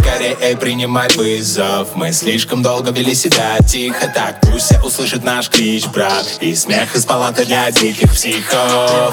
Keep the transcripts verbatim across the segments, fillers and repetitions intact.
скорее принимай вызов. Мы слишком долго вели себя тихо, так пусть все услышат наш клич, брат. И смех из палаты для диких психов.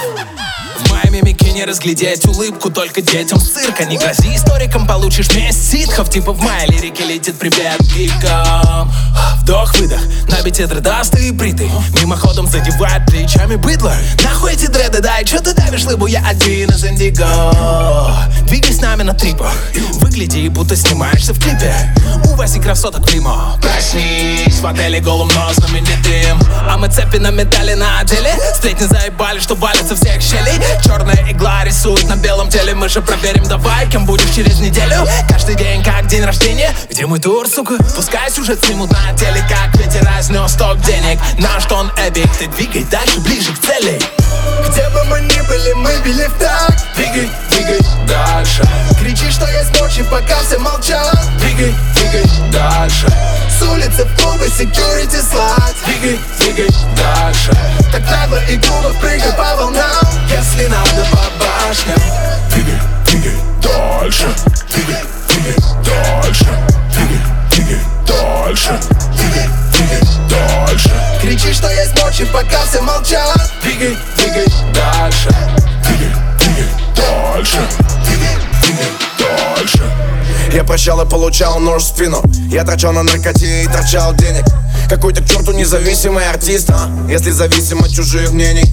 В моей мимике не разглядеть улыбку только детям с цирка. Не грози историкам, получишь месть ситхов. Типа в моей лирике летит привет гикам. Вдох-выдох, на бите дредастый и бритый. Мимоходом задевает плечами быдло. Нахуй эти дреды, дай, чё ты давишь лыбу? Я один из индиго. Двигай с нами на трипах, выгляди, будто снимаешься в клипе. У Васи красоток примо. Проснись, в отеле голым, но знаменитым. А мы цепи на медали на отделе. Сплетни заебали, что валятся всех щелей. Черная игла рисует на белом теле. Мы же проверим, давай, кем будешь через неделю. Каждый день как день рождения. Где мой тур, сука? Пускай сюжет снимут на теле. Как ветер разнес ток денег. Наш тон эпик, ты двигай дальше, ближе к цели. Где бы мы ни были, мы били в такт. Двигай, двигай дальше. Кричи, что есть мочи, пока все молчат. Двигай, двигай дальше. С улицы в клубы, security слать. Двигай, двигай дальше. Так нагло и грубо прыгай по волнам. Если надо по башням. Двигай, двигай дальше. Двигай, двигай дальше. Двигай, двигай дальше. Двигай, двигай дальше. Кричи, что есть мочи, пока все молчат. Двигай, двигай дальше. Двигай, двигай дальше. Двигай, двигай дальше. Я прощал и получал нож в спину. Я торчал на наркоте и торчал денег. Какой-то к черту независимый артист, а? Если зависим от чужих мнений.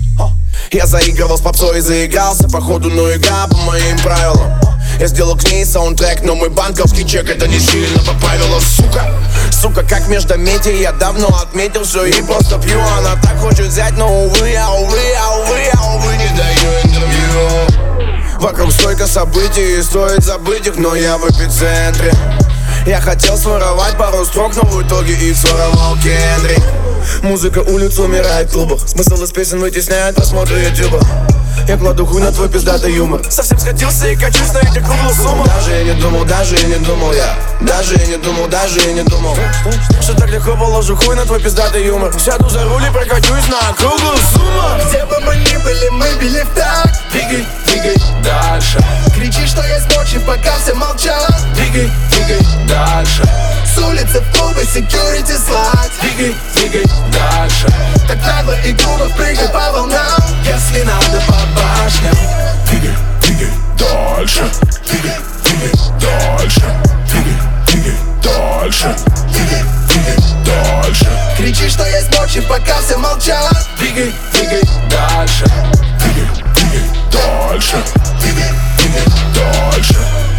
Я заигрывал с попсой и заигрался. Походу, ну игра по моим правилам. Я сделал к ней саундтрек, но мой банковский чек это не сильно поправило, сука. Сука, как междометие, я давно отметил все и просто пью. Она так хочет взять, но увы, я увы, я увы, я увы не даю интервью. Вокруг столько событий, и стоит забыть их, но я в эпицентре. Я хотел своровать пару строк, но в итоге их своровал Кендрик. Музыка улиц умирает в клубах. Смысл из песен вытесняет просмотры ютуба. Я кладу хуй на твой пиздатый юмор. Совсем сходился и качусь на этих круглых суммах. Даже я не думал, даже я не думал я. Даже я не думал, даже я не думал, что так легко положу хуй на твой пиздатый юмор. Сяду за руль и прокачусь на круглую сумму. Где бы мы ни были, мы били в такт. Двигай, двигай дальше. Кричи, что есть ночи, пока все молчат. Двигай, двигай дальше. С улицы в клубы, security слать. Двигай, двигай дальше. Так нагло и грубо прыгай по волнам. Если надо по башням. Двигай, двигай дальше. Двигай, двигай дальше. Двигай, двигай дальше. Двигай, двигай дальше. Кричи, что есть ночи, пока все молчат. Двигай, двигай дальше. Двигай, двигай дальше. Двигай, двигай дальше.